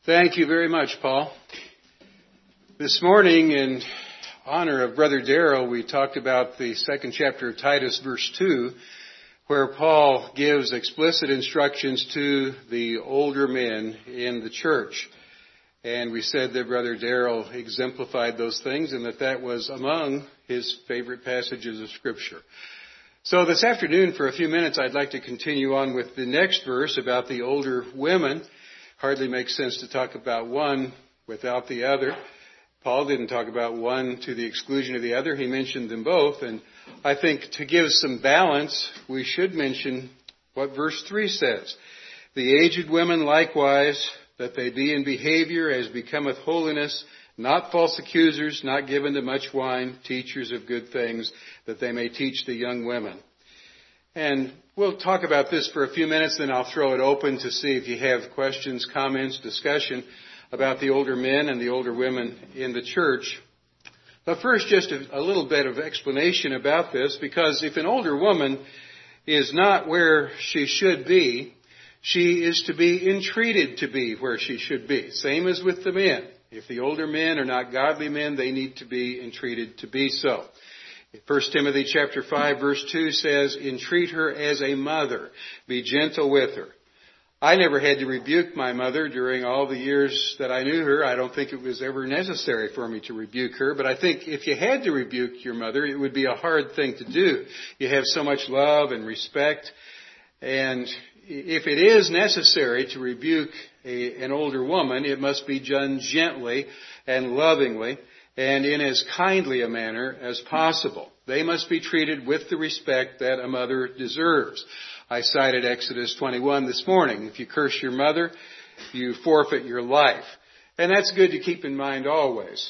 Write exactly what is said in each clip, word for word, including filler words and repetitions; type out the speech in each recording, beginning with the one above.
Thank you very much, Paul. This morning, in honor of Brother Darrell, we talked about the second chapter of Titus, verse two, where Paul gives explicit instructions to the older men in the church. And we said that Brother Darrell exemplified those things and that that was among his favorite passages of Scripture. So this afternoon, for a few minutes, I'd like to continue on with the next verse about the older women. Hardly makes sense to talk about one without the other. Paul didn't talk about one to the exclusion of the other. He mentioned them both. And I think to give some balance, we should mention what verse three says. The aged women likewise, that they be in behavior as becometh holiness, not false accusers, not given to much wine, teachers of good things, that they may teach the young women. And we'll talk about this for a few minutes, then I'll throw it open to see if you have questions, comments, discussion about the older men and the older women in the church. But first, just a, a little bit of explanation about this, because if an older woman is not where she should be, she is to be entreated to be where she should be. Same as with the men. If the older men are not godly men, they need to be entreated to be so. First Timothy chapter five verse two says, entreat her as a mother. Be gentle with her. I never had to rebuke my mother during all the years that I knew her. I don't think it was ever necessary for me to rebuke her. But I think if you had to rebuke your mother, it would be a hard thing to do. You have so much love and respect. And if it is necessary to rebuke a, an older woman, it must be done gently and lovingly and in as kindly a manner as possible. They must be treated with the respect that a mother deserves. I cited Exodus twenty-one this morning. If you curse your mother, you forfeit your life. And that's good to keep in mind always.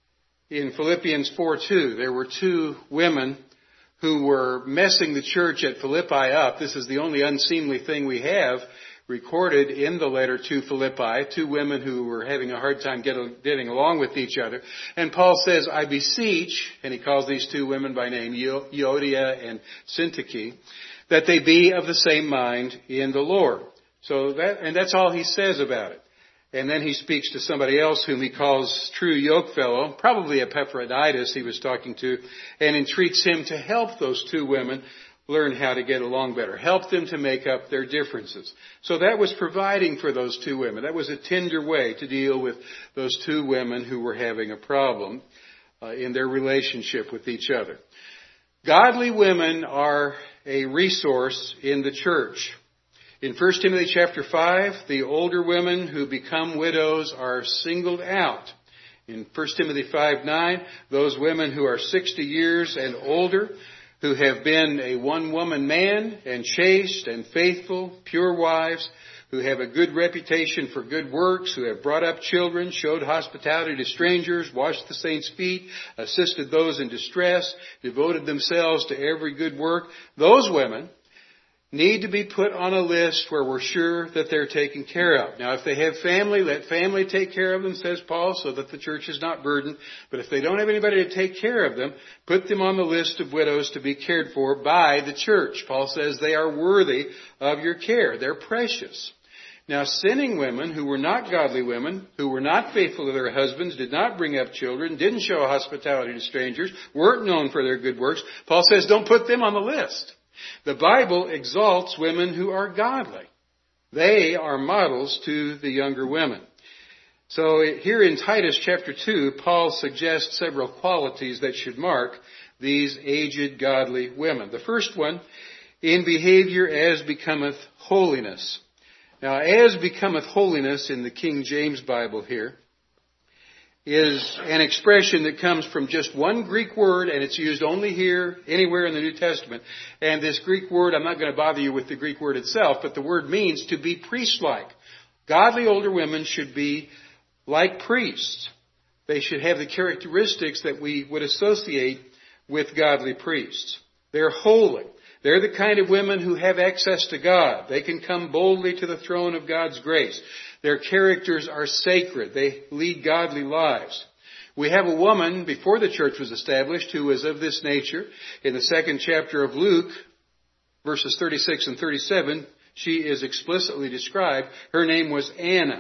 In Philippians four two, there were two women who were messing the church at Philippi up. This is the only unseemly thing we have recorded in the letter to Philippi, two women who were having a hard time getting, getting along with each other. And Paul says, I beseech, and he calls these two women by name, Euodia and Syntyche, that they be of the same mind in the Lord. So that, and that's all he says about it. And then he speaks to somebody else whom he calls true yokefellow, probably Epaphroditus he was talking to, and entreats him to help those two women learn how to get along better. Help them to make up their differences. So that was providing for those two women. That was a tender way to deal with those two women who were having a problem uh, in their relationship with each other. Godly women are a resource in the church. In First Timothy chapter five, the older women who become widows are singled out. In First Timothy five nine, those women who are sixty years and older, who have been a one-woman man and chaste and faithful, pure wives, who have a good reputation for good works, who have brought up children, showed hospitality to strangers, washed the saints' feet, assisted those in distress, devoted themselves to every good work. Those women need to be put on a list where we're sure that they're taken care of. Now, if they have family, let family take care of them, says Paul, so that the church is not burdened. But if they don't have anybody to take care of them, put them on the list of widows to be cared for by the church. Paul says they are worthy of your care. They're precious. Now, sinning women who were not godly women, who were not faithful to their husbands, did not bring up children, didn't show hospitality to strangers, weren't known for their good works, Paul says don't put them on the list. The Bible exalts women who are godly. They are models to the younger women. So here in Titus chapter two, Paul suggests several qualities that should mark these aged godly women. The first one, in behavior as becometh holiness. Now, as becometh holiness in the King James Bible here is an expression that comes from just one Greek word, and it's used only here, anywhere in the New Testament. And this Greek word, I'm not going to bother you with the Greek word itself, but the word means to be priest-like. Godly older women should be like priests. They should have the characteristics that we would associate with godly priests. They're holy. They're the kind of women who have access to God. They can come boldly to the throne of God's grace. Their characters are sacred. They lead godly lives. We have a woman before the church was established who was of this nature. In the second chapter of Luke, verses thirty-six and thirty-seven, she is explicitly described. Her name was Anna.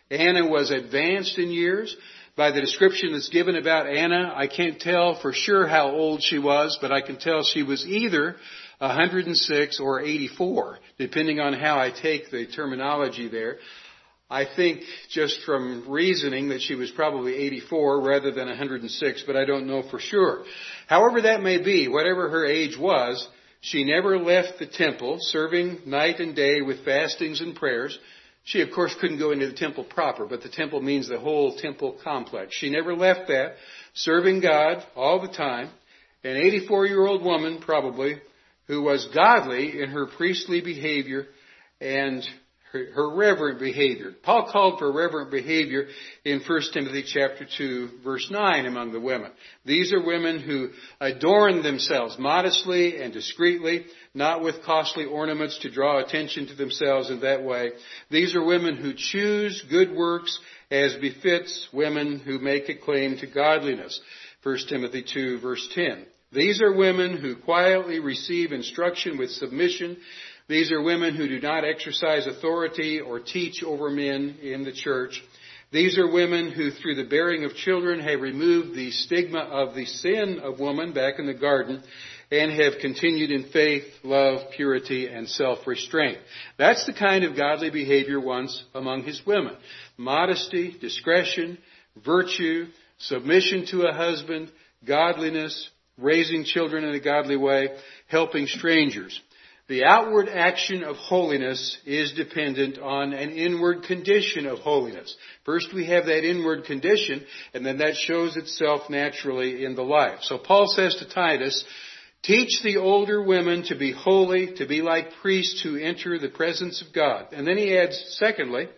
Anna was advanced in years. By the description that's given about Anna, I can't tell for sure how old she was, but I can tell she was either one hundred six or eighty-four, depending on how I take the terminology there. I think just from reasoning that she was probably eighty-four rather than one hundred six, but I don't know for sure. However that may be, whatever her age was, she never left the temple, serving night and day with fastings and prayers. She, of course, couldn't go into the temple proper, but the temple means the whole temple complex. She never left that, serving God all the time. An eighty-four-year-old woman, probably, who was godly in her priestly behavior and her, her reverent behavior. Paul called for reverent behavior in First Timothy chapter two, verse nine among the women. These are women who adorn themselves modestly and discreetly, not with costly ornaments to draw attention to themselves in that way. These are women who choose good works as befits women who make a claim to godliness. First Timothy two, verse ten. These are women who quietly receive instruction with submission. These are women who do not exercise authority or teach over men in the church. These are women who, through the bearing of children, have removed the stigma of the sin of woman back in the garden and have continued in faith, love, purity, and self-restraint. That's the kind of godly behavior once among his women. Modesty, discretion, virtue, submission to a husband, godliness, raising children in a godly way, helping strangers. The outward action of holiness is dependent on an inward condition of holiness. First we have that inward condition, and then that shows itself naturally in the life. So Paul says to Titus, teach the older women to be holy, to be like priests who enter the presence of God. And then he adds, secondly,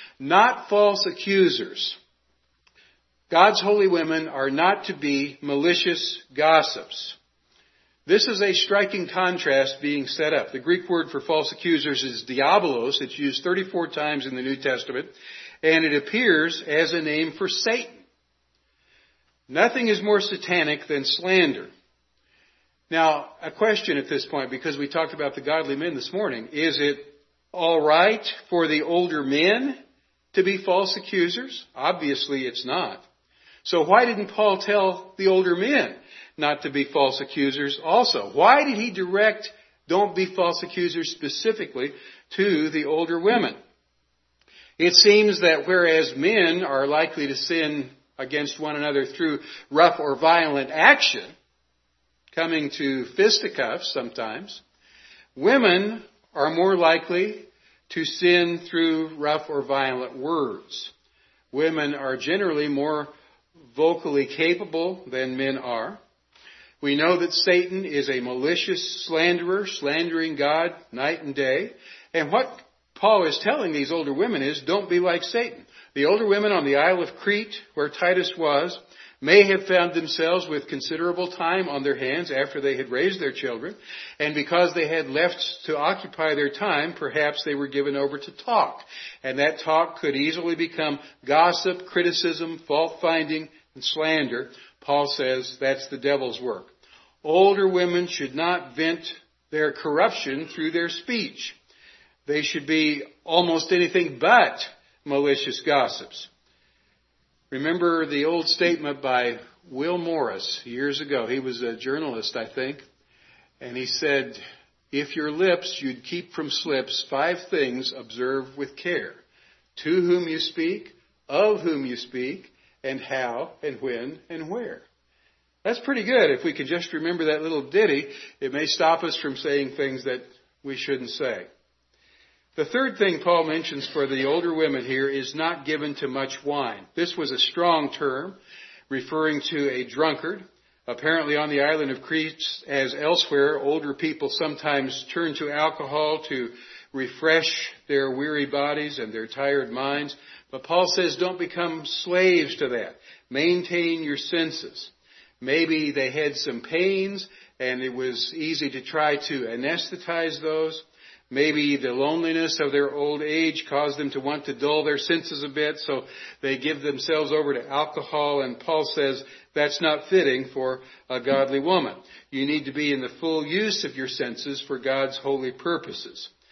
not false accusers. God's holy women are not to be malicious gossips. This is a striking contrast being set up. The Greek word for false accusers is diabolos. It's used thirty-four times in the New Testament, and it appears as a name for Satan. Nothing is more satanic than slander. Now, a question at this point, because we talked about the godly men this morning. Is it all right for the older men to be false accusers? Obviously it's not. So why didn't Paul tell the older men not to be false accusers also? Why did he direct don't be false accusers specifically to the older women? It seems that whereas men are likely to sin against one another through rough or violent action, coming to fisticuffs sometimes, women are more likely to sin through rough or violent words. Women are generally more vocally capable than men are. We know that Satan is a malicious slanderer, slandering God night and day. And what Paul is telling these older women is, don't be like Satan. The older women on the Isle of Crete, where Titus was, may have found themselves with considerable time on their hands after they had raised their children. And because they had left to occupy their time, perhaps they were given over to talk. And that talk could easily become gossip, criticism, fault-finding, and slander. Paul says that's the devil's work. Older women should not vent their corruption through their speech. They should be almost anything but malicious gossips. Remember the old statement by Will Morris years ago. He was a journalist, I think. And he said, if your lips you'd keep from slips, five things observe with care. To whom you speak, of whom you speak, and how, and when, and where. That's pretty good. If we could just remember that little ditty, it may stop us from saying things that we shouldn't say. The third thing Paul mentions for the older women here is not given to much wine. This was a strong term referring to a drunkard. Apparently on the island of Crete, as elsewhere, older people sometimes turn to alcohol to refresh their weary bodies and their tired minds. But Paul says don't become slaves to that. Maintain your senses. Maybe they had some pains and it was easy to try to anesthetize those. Maybe the loneliness of their old age caused them to want to dull their senses a bit, so they give themselves over to alcohol, and Paul says that's not fitting for a godly woman. You need to be in the full use of your senses for God's holy purposes.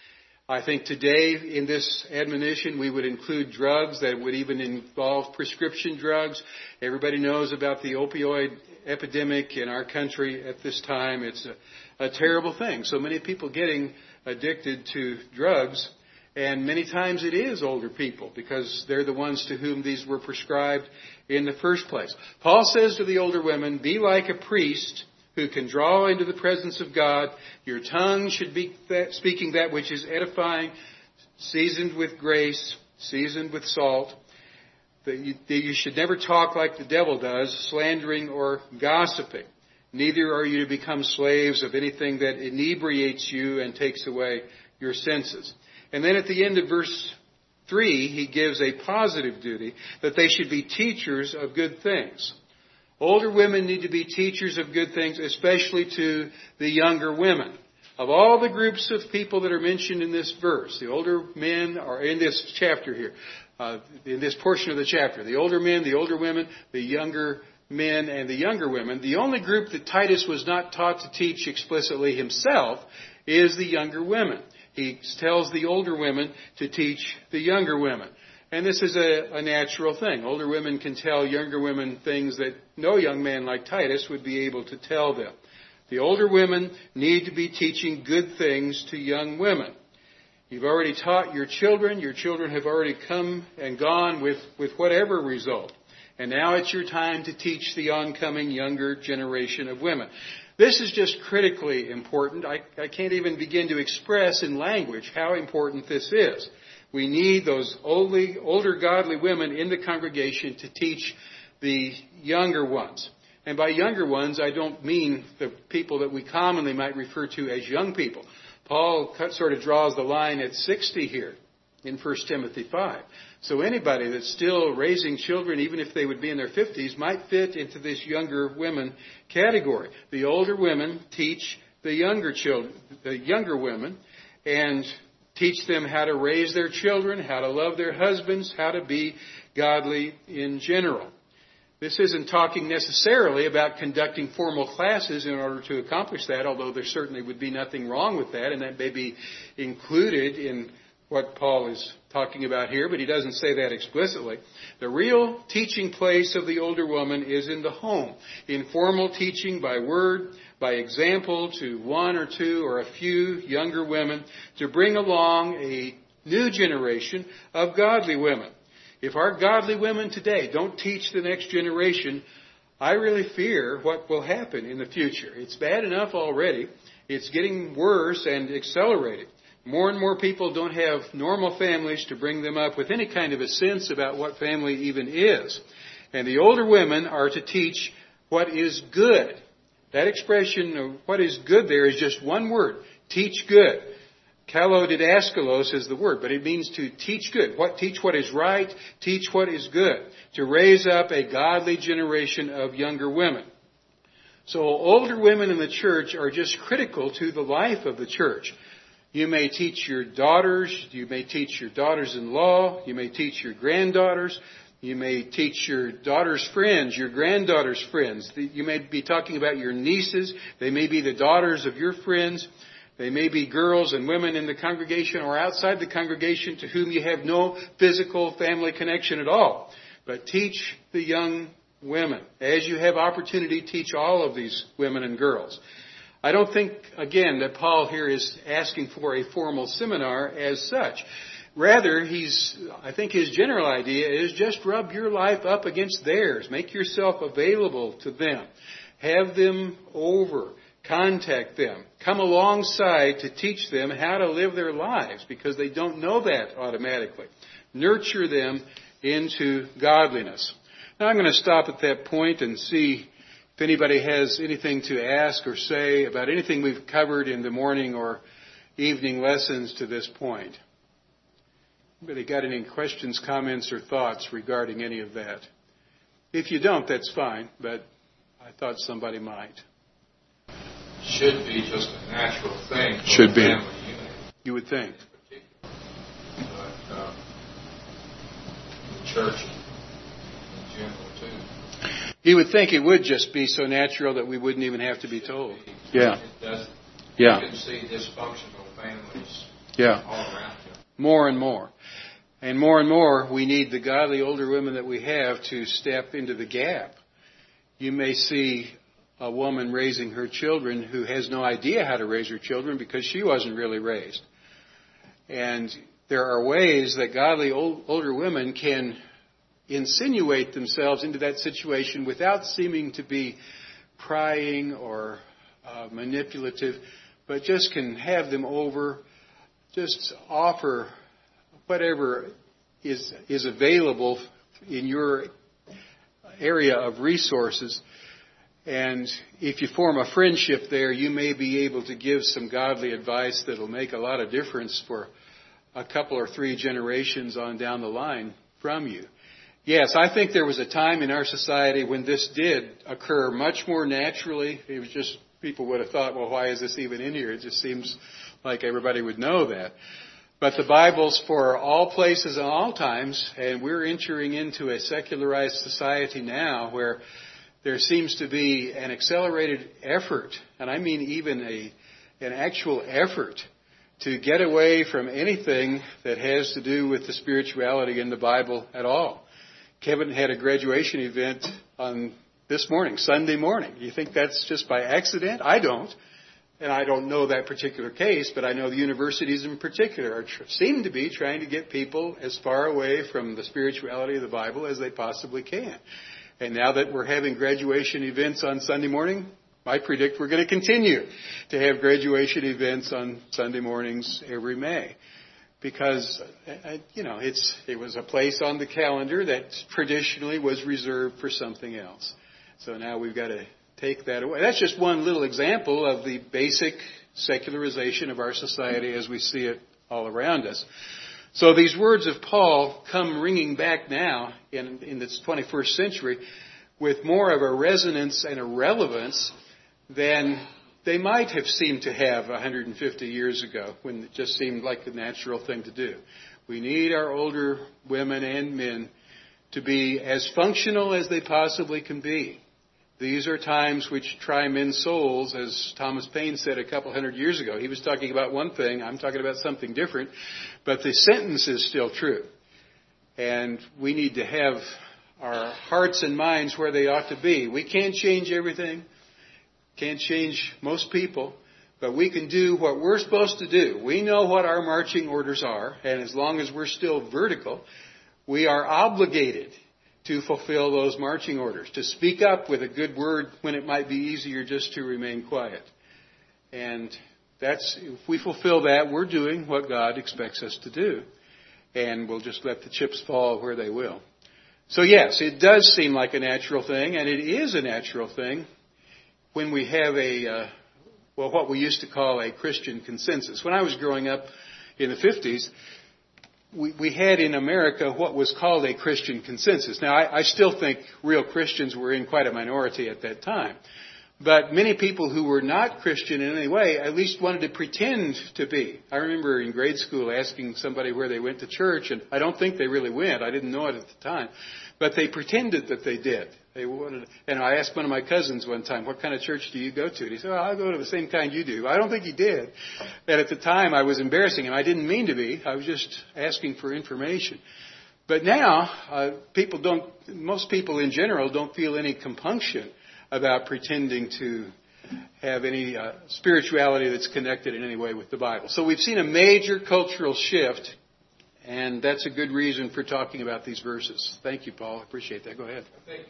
I think today in this admonition we would include drugs that would even involve prescription drugs. Everybody knows about the opioid epidemic in our country at this time. It's a, a terrible thing. So many people getting addicted to drugs, and many times it is older people because they're the ones to whom these were prescribed in the first place. Paul says to the older women, be like a priest who can draw into the presence of God. Your tongue should be that, speaking that which is edifying, seasoned with grace, seasoned with salt. That you, that you should never talk like the devil does, slandering or gossiping. Neither are you to become slaves of anything that inebriates you and takes away your senses. And then at the end of verse three, he gives a positive duty that they should be teachers of good things. Older women need to be teachers of good things, especially to the younger women. Of all the groups of people that are mentioned in this verse, the older men are in this chapter here, uh, in this portion of the chapter. The older men, the older women, the younger men, and the younger women. The only group that Titus was not taught to teach explicitly himself is the younger women. He tells the older women to teach the younger women. And this is a, a natural thing. Older women can tell younger women things that no young man like Titus would be able to tell them. The older women need to be teaching good things to young women. You've already taught your children. Your children have already come and gone with, with whatever result. And now it's your time to teach the oncoming younger generation of women. This is just critically important. I, I can't even begin to express in language how important this is. We need those older, older godly women in the congregation to teach the younger ones. And by younger ones, I don't mean the people that we commonly might refer to as young people. Paul sort of draws the line at sixty here in First Timothy five. So anybody that's still raising children, even if they would be in their fifties, might fit into this younger women category. The older women teach the younger children, the younger women, and teach them how to raise their children, how to love their husbands, how to be godly in general. This isn't talking necessarily about conducting formal classes in order to accomplish that, although there certainly would be nothing wrong with that, and that may be included in what Paul is talking about here, but he doesn't say that explicitly. The real teaching place of the older woman is in the home. Informal teaching by word, by example to one or two or a few younger women to bring along a new generation of godly women. If our godly women today don't teach the next generation, I really fear what will happen in the future. It's bad enough already. It's getting worse and accelerating. More and more people don't have normal families to bring them up with any kind of a sense about what family even is. And the older women are to teach what is good. That expression of what is good there is just one word. Teach good. Kalodidaskalos is the word, but it means to teach good. What, teach what is right, teach what is good. To raise up a godly generation of younger women. So older women in the church are just critical to the life of the church. You may teach your daughters, you may teach your daughters-in-law, you may teach your granddaughters, you may teach your daughter's friends, your granddaughter's friends. You may be talking about your nieces. They may be the daughters of your friends. They may be girls and women in the congregation or outside the congregation to whom you have no physical family connection at all. But teach the young women. As you have opportunity, teach all of these women and girls. I don't think, again, that Paul here is asking for a formal seminar as such. Rather, he's, I think his general idea is just rub your life up against theirs. Make yourself available to them. Have them over. Contact them. Come alongside to teach them how to live their lives because they don't know that automatically. Nurture them into godliness. Now I'm going to stop at that point and see if anybody has anything to ask or say about anything we've covered in the morning or evening lessons to this point. Anybody got any questions, comments, or thoughts regarding any of that? If you don't, that's fine, but I thought somebody might. Should be just a natural thing for Should be. family unit. You would think. But uh, the church in general, too. You would think it would just be so natural that we wouldn't even have to be told. Yeah. It doesn't. Yeah. You can see dysfunctional families Yeah. all around you. More and more. And more and more, we need the godly older women that we have to step into the gap. You may see a woman raising her children who has no idea how to raise her children because she wasn't really raised. And there are ways that godly old, older women can insinuate themselves into that situation without seeming to be prying or uh, manipulative, but just can have them over, just offer whatever is is available in your area of resources. And if you form a friendship there, you may be able to give some godly advice that will make a lot of difference for a couple or three generations on down the line from you. Yes, I think there was a time in our society when this did occur much more naturally. It was just, people would have thought, well, why is this even in here? It just seems like everybody would know that. But the Bible's for all places and all times, and we're entering into a secularized society now where there seems to be an accelerated effort, and I mean even a an actual effort, to get away from anything that has to do with the spirituality in the Bible at all. Kevin had a graduation event on this morning, Sunday morning. You think that's just by accident? I don't. And I don't know that particular case, but I know the universities in particular are, seem to be trying to get people as far away from the spirituality of the Bible as they possibly can. And now that we're having graduation events on Sunday morning, I predict we're going to continue to have graduation events on Sunday mornings every May. Because, you know, it's it was a place on the calendar that traditionally was reserved for something else. So now we've got to take that away. That's just one little example of the basic secularization of our society as we see it all around us. So these words of Paul come ringing back now in, in this twenty-first century with more of a resonance and a relevance than they might have seemed to have one hundred fifty years ago, when it just seemed like the natural thing to do. We need our older women and men to be as functional as they possibly can be. These are times which try men's souls, as Thomas Paine said a couple hundred years ago. He was talking about one thing, I'm talking about something different, but the sentence is still true. And we need to have our hearts and minds where they ought to be. We can't change everything, can't change most people, but we can do what we're supposed to do. We know what our marching orders are, and as long as we're still vertical, we are obligated to fulfill those marching orders, to speak up with a good word when it might be easier just to remain quiet. And that's, if we fulfill that, we're doing what God expects us to do. And we'll just let the chips fall where they will. So yes, it does seem like a natural thing, and it is a natural thing when we have a, uh, well, what we used to call a Christian consensus. When I was growing up in the fifties, We, we had in America what was called a Christian consensus. Now, I, I still think real Christians were in quite a minority at that time. But many people who were not Christian in any way at least wanted to pretend to be. I remember in grade school asking somebody where they went to church, and I don't think they really went. I didn't know it at the time. But they pretended that they did. They wanted, and I asked one of my cousins one time, what kind of church do you go to? And he said, well, I go to the same kind you do. I don't think he did. And at the time, I was embarrassing him. I didn't mean to be. I was just asking for information. But now, uh, people don't, most people in general don't feel any compunction about pretending to have any uh, spirituality that's connected in any way with the Bible. So we've seen a major cultural shift, and that's a good reason for talking about these verses. Thank you, Paul. I appreciate that. Go ahead. I think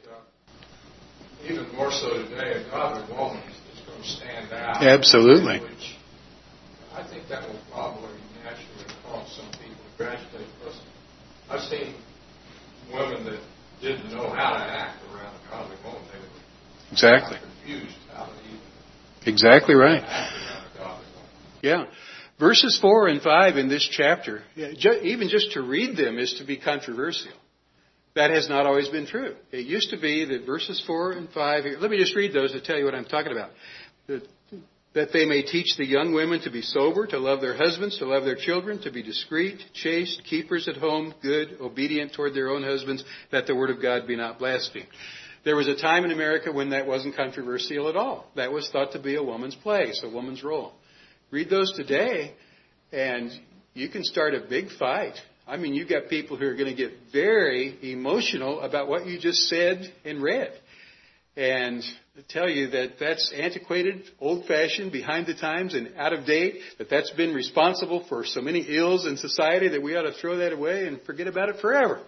uh, even more so today, a godly woman is going to stand out. Absolutely. Which I think that will probably naturally cause some people to graduate. Because I've seen women that didn't know how to act around a godly woman. They were exactly confused how to even exactly right. act around a godly woman. Yeah. Verses four and five in this chapter, even just to read them is to be controversial. That has not always been true. It used to be that verses four and five, here, let me just read those to tell you what I'm talking about. That, that they may teach the young women to be sober, to love their husbands, to love their children, to be discreet, chaste, keepers at home, good, obedient toward their own husbands, that the word of God be not blasphemed. There was a time in America when that wasn't controversial at all. That was thought to be a woman's place, a woman's role. Read those today, and you can start a big fight. I mean, you've got people who are going to get very emotional about what you just said and read. And I tell you that that's antiquated, old-fashioned, behind the times, and out of date, that that's been responsible for so many ills in society that we ought to throw that away and forget about it forever.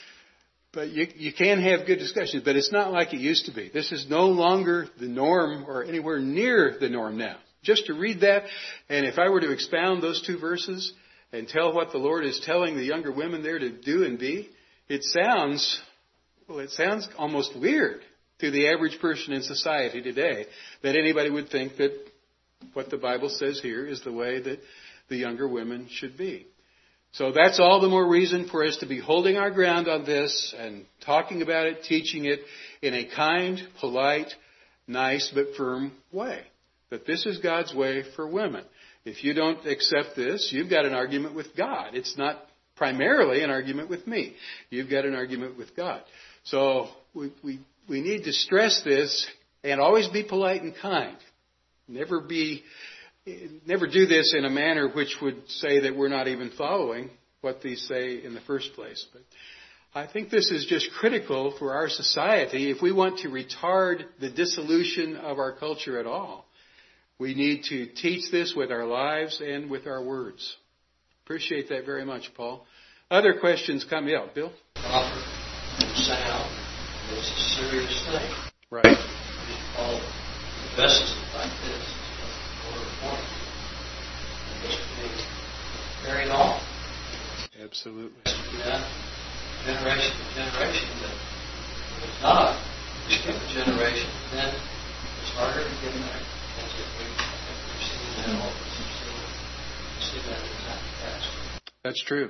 But you, you can have good discussions, but it's not like it used to be. This is no longer the norm or anywhere near the norm now. Just to read that, and if I were to expound those two verses and tell what the Lord is telling the younger women there to do and be, it sounds, well, it sounds almost weird to the average person in society today that anybody would think that what the Bible says here is the way that the younger women should be. So that's all the more reason for us to be holding our ground on this and talking about it, teaching it in a kind, polite, nice, but firm way. That this is God's way for women. If you don't accept this, you've got an argument with God. It's not primarily an argument with me. You've got an argument with God. So we, we, we need to stress this and always be polite and kind. Never be, never do this in a manner which would say that we're not even following what these say in the first place. But I think this is just critical for our society. If we want to retard the dissolution of our culture at all, we need to teach this with our lives and with our words. Appreciate that very much, Paul. Other questions come. Yeah, Bill? Proper sound is a serious thing. Right. All the vessels like this are important. It must be carried on. Absolutely. Yeah. Generation to generation. But if it's not, you skip a generation, then it's harder to get there. That's it. We've seen that all. We've seen that in time past. That's true.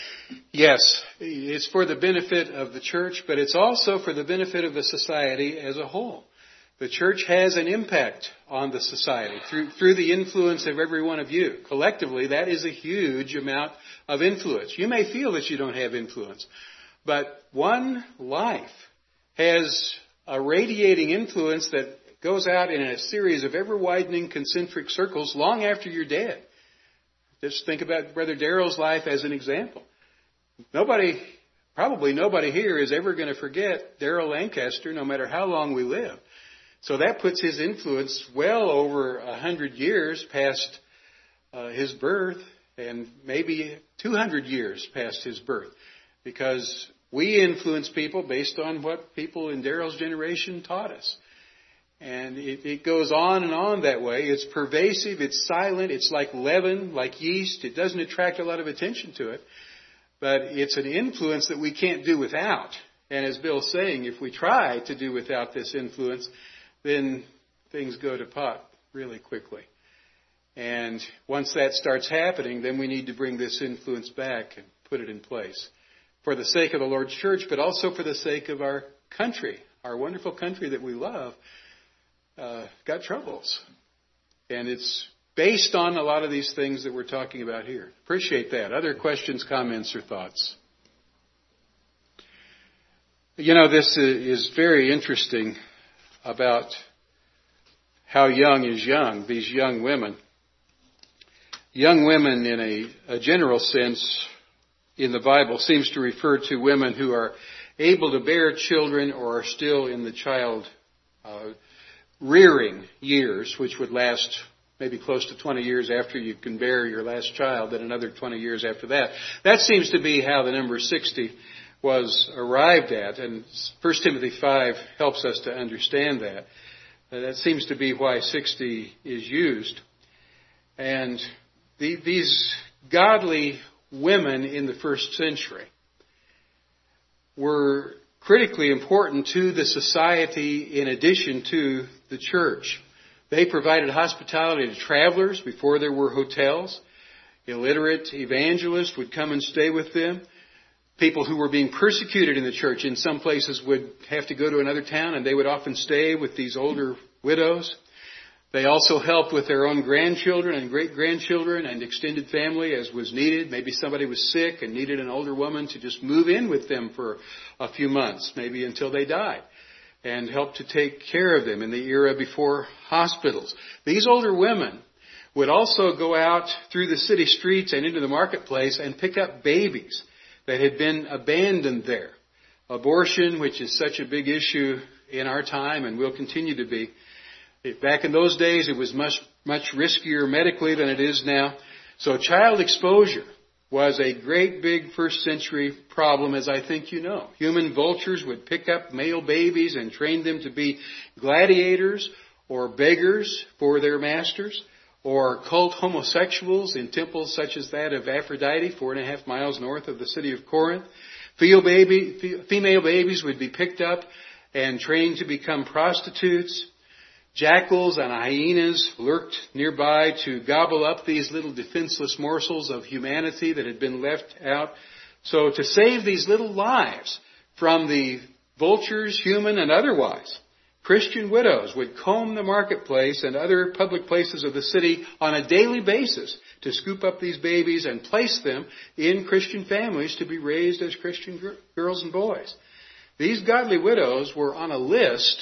Yes, it's for the benefit of the church, but it's also for the benefit of the society as a whole. The church has an impact on the society through, through the influence of every one of you. Collectively, that is a huge amount of influence. You may feel that you don't have influence, but one life has a radiating influence that goes out in a series of ever-widening concentric circles long after you're dead. Just think about Brother Darrell's life as an example. Nobody, probably nobody here is ever going to forget Darrell Lancaster, no matter how long we live. So that puts his influence well over a hundred years past uh, his birth, and maybe two hundred years past his birth, because we influence people based on what people in Darrell's generation taught us. And it, it goes on and on that way. It's pervasive, it's silent, it's like leaven, like yeast. It doesn't attract a lot of attention to it. But it's an influence that we can't do without. And as Bill's saying, if we try to do without this influence, then things go to pot really quickly. And once that starts happening, then we need to bring this influence back and put it in place. For the sake of the Lord's church, but also for the sake of our country, our wonderful country that we love. Uh, got troubles. And it's based on a lot of these things that we're talking about here. Appreciate that. Other questions, comments, or thoughts? You know, this is very interesting about how young is young, these young women. Young women, in a, a general sense, in the Bible, seems to refer to women who are able to bear children or are still in the child uh, rearing years, which would last maybe close to twenty years after you can bear your last child, then another twenty years after that. That seems to be how the number sixty was arrived at, and First Timothy five helps us to understand that. Uh, that seems to be why sixty is used. And the, these godly women in the first century were critically important to the society in addition to the church. They provided hospitality to travelers before there were hotels. Illiterate evangelists would come and stay with them. People who were being persecuted in the church in some places would have to go to another town, and they would often stay with these older widows. They also helped with their own grandchildren and great-grandchildren and extended family as was needed. Maybe somebody was sick and needed an older woman to just move in with them for a few months, maybe until they died, and help to take care of them in the era before hospitals. These older women would also go out through the city streets and into the marketplace and pick up babies that had been abandoned there. Abortion, which is such a big issue in our time and will continue to be. Back in those days, it was much, much riskier medically than it is now. So child exposure was a great big first century problem, as I think you know. Human vultures would pick up male babies and train them to be gladiators or beggars for their masters, or cult homosexuals in temples such as that of Aphrodite, four and a half miles north of the city of Corinth. Female babies would be picked up and trained to become prostitutes. Jackals and hyenas lurked nearby to gobble up these little defenseless morsels of humanity that had been left out. So to save these little lives from the vultures, human and otherwise, Christian widows would comb the marketplace and other public places of the city on a daily basis to scoop up these babies and place them in Christian families to be raised as Christian girls and boys. These godly widows were on a list,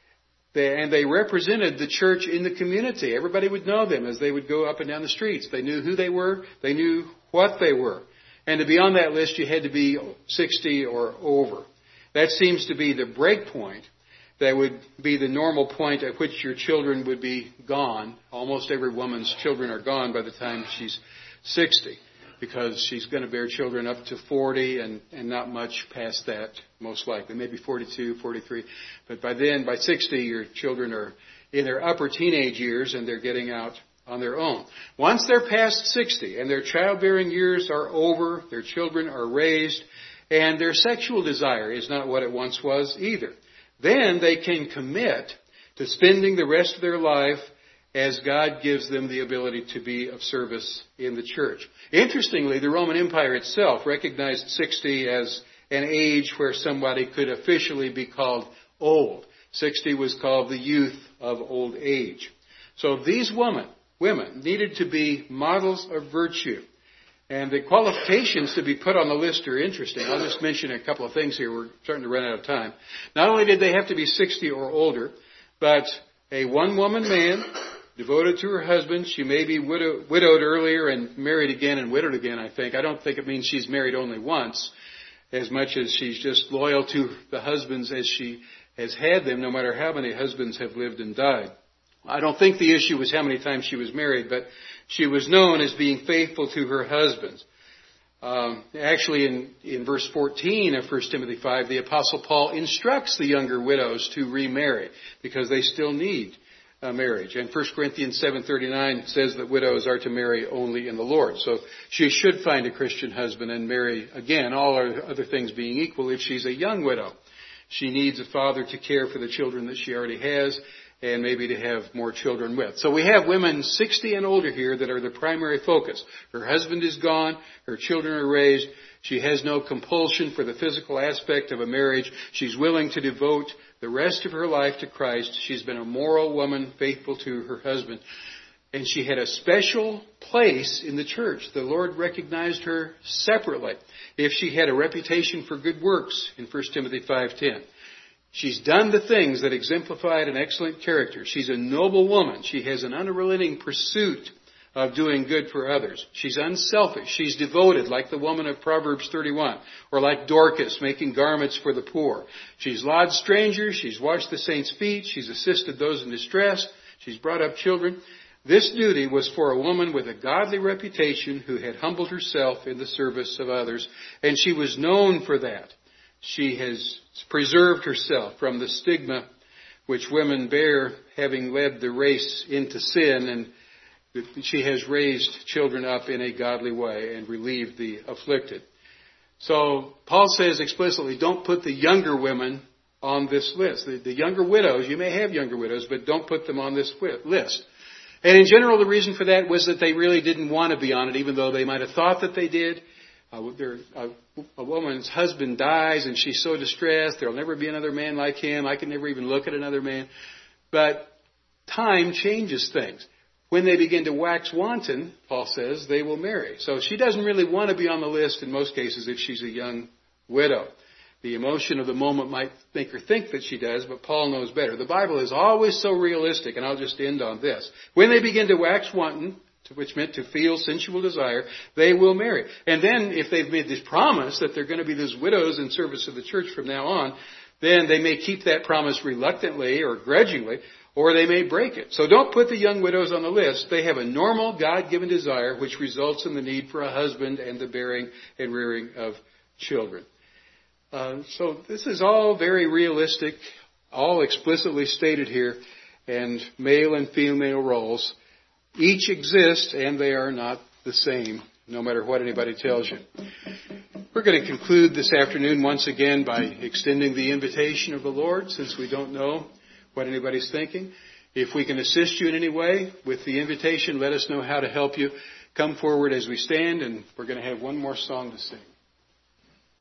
and they represented the church in the community. Everybody would know them as they would go up and down the streets. They knew who they were. They knew what they were. And to be on that list, you had to be sixty or over. That seems to be the break point. That would be the normal point at which your children would be gone. Almost every woman's children are gone by the time she's sixty, because she's going to bear children up to forty and, and not much past that, most likely. Maybe forty-two, forty-three. But by then, by sixty, your children are in their upper teenage years and they're getting out on their own. Once they're past sixty and their childbearing years are over, their children are raised, and their sexual desire is not what it once was either. Then they can commit to spending the rest of their life as God gives them the ability to be of service in the church. Interestingly, the Roman Empire itself recognized sixty as an age where somebody could officially be called old. sixty was called the youth of old age. So these women, women needed to be models of virtue. And the qualifications to be put on the list are interesting. I'll just mention a couple of things here. We're starting to run out of time. Not only did they have to be sixty or older, but a one-woman man devoted to her husband. She may be widow, widowed earlier and married again and widowed again, I think. I don't think it means she's married only once, as much as she's just loyal to the husbands as she has had them, no matter how many husbands have lived and died. I don't think the issue was how many times she was married, but she was known as being faithful to her husbands. Um, actually, in, in verse fourteen of First Timothy five, the Apostle Paul instructs the younger widows to remarry because they still need a marriage. And First Corinthians seven thirty-nine says that widows are to marry only in the Lord. So she should find a Christian husband and marry again, all other things being equal, if she's a young widow. She needs a father to care for the children that she already has, and maybe to have more children with. So we have women sixty and older here that are the primary focus. Her husband is gone. Her children are raised. She has no compulsion for the physical aspect of a marriage. She's willing to devote the rest of her life to Christ. She's been a moral woman, faithful to her husband. And she had a special place in the church. The Lord recognized her separately. If she had a reputation for good works in First Timothy five ten. She's done the things that exemplified an excellent character. She's a noble woman. She has an unrelenting pursuit of doing good for others. She's unselfish. She's devoted, like the woman of Proverbs thirty-one, or like Dorcas, making garments for the poor. She's lodged strangers. She's washed the saints' feet. She's assisted those in distress. She's brought up children. This duty was for a woman with a godly reputation who had humbled herself in the service of others, and she was known for that. She has preserved herself from the stigma which women bear, having led the race into sin, and she has raised children up in a godly way and relieved the afflicted. So Paul says explicitly, don't put the younger women on this list. The, the younger widows, you may have younger widows, but don't put them on this list. And in general, the reason for that was that they really didn't want to be on it, even though they might have thought that they did. Uh, there, uh, a woman's husband dies and she's so distressed, there'll never be another man like him. I can never even look at another man. But time changes things. When they begin to wax wanton, Paul says, they will marry. So she doesn't really want to be on the list in most cases if she's a young widow. The emotion of the moment might make her think that she does, but Paul knows better. The Bible is always so realistic, and I'll just end on this. When they begin to wax wanton, which meant to feel sensual desire, they will marry. And then if they've made this promise that they're going to be those widows in service of the church from now on, then they may keep that promise reluctantly or grudgingly, or they may break it. So don't put the young widows on the list. They have a normal God-given desire which results in the need for a husband and the bearing and rearing of children. Uh, so this is all very realistic, all explicitly stated here, and male and female roles each exist, and they are not the same, no matter what anybody tells you. We're going to conclude this afternoon once again by extending the invitation of the Lord, since we don't know what anybody's thinking. If we can assist you in any way with the invitation, let us know how to help you. Come forward as we stand, and we're going to have one more song to sing.